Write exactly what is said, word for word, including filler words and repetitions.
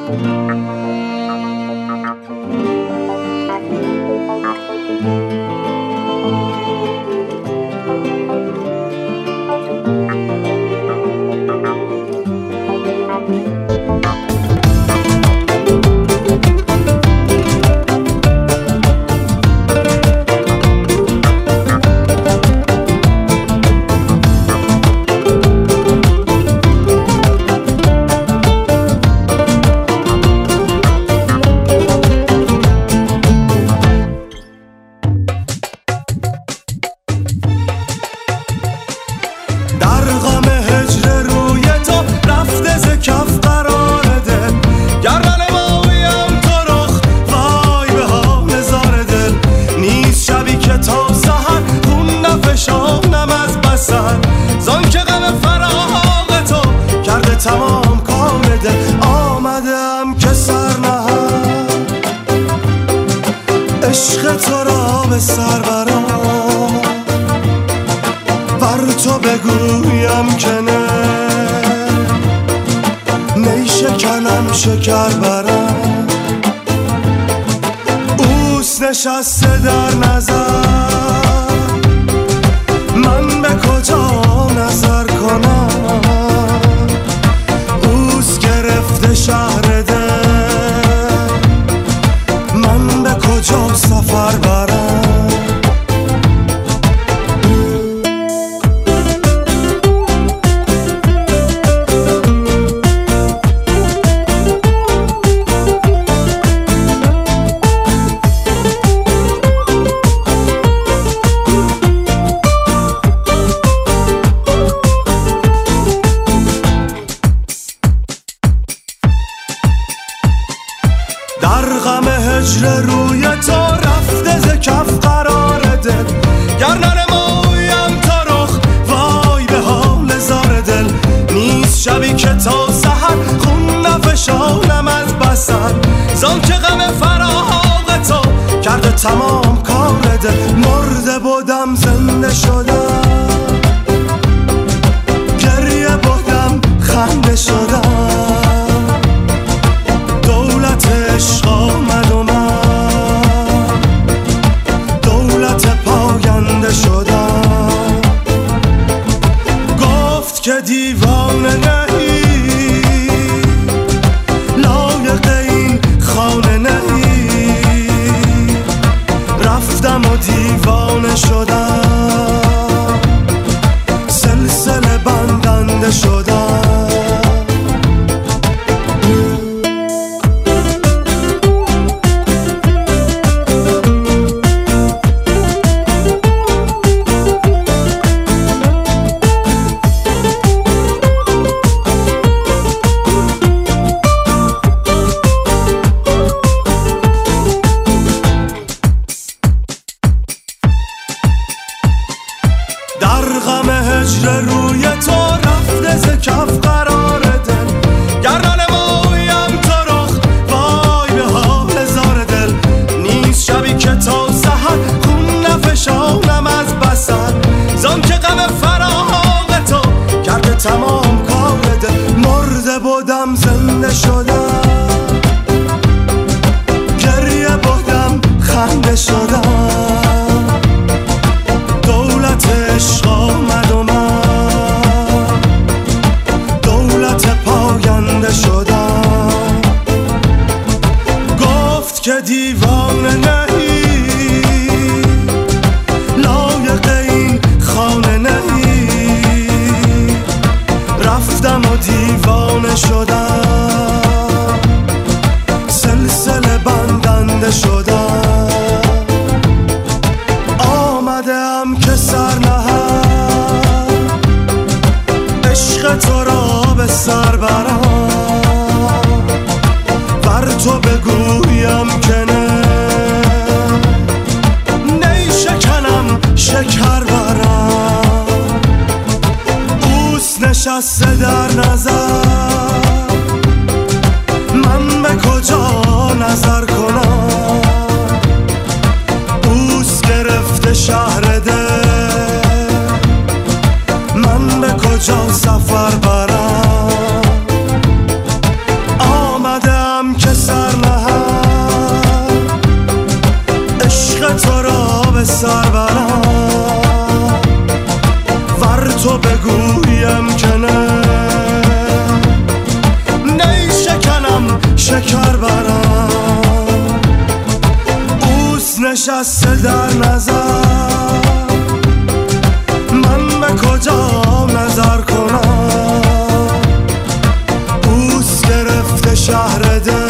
تمام کار ده آمدم که سر نهم عشق تو را به سر برم بر تو بگویم که نه نیشکنم شکر برم اوست نشسته در نظر من به کجا نظر کنم شهر ده من به کجا سفر برم در غم هجر روی تو رفته ز کف قرار دل گر ننمایم تو رخ وای به حال زار دل نیست شبی که تا سحر خون نفشانم از بسر زان که غم فراق تو کرده تمام کار دل مرده بودم زنده شدم گریه بودم خنده شدم عشق آمد و من دولت پاینده شدم گفت که دیوانه نهی لایق این خانه نهی رفتم و دیوانه شدم سلسله بندنده شدم در غم هجر روی تو رفته ز کف قرار دل گر ننمایم تو رخ وای به حال زار دل نیست شبی که تا سحر خون نفشانم از بسر زان که غم فراق تو کرده تمام کار دل مرده بودم زنده شدم گریه بودم خنده شدم عشق آمد و من دولت پاینده شدم گفت که دیوانه نهی لایق این خانه نهی رفتم و دیوانه شدم سلسله بندنده شدم آمدم که سر نهم عشق تو را به سر برم بر تو بگویم که نه نیشکنم شکر برم اوست نشسته در نظر من به کجا نظر کنم اوست گرفته شهر ده من به کجا سفر برم آمدم شکر برم ور تو بگویم که نه نی شکنم شکر برم اوست نشسته در نظر من به کجا نظر کنم اوست گرفته شهر دل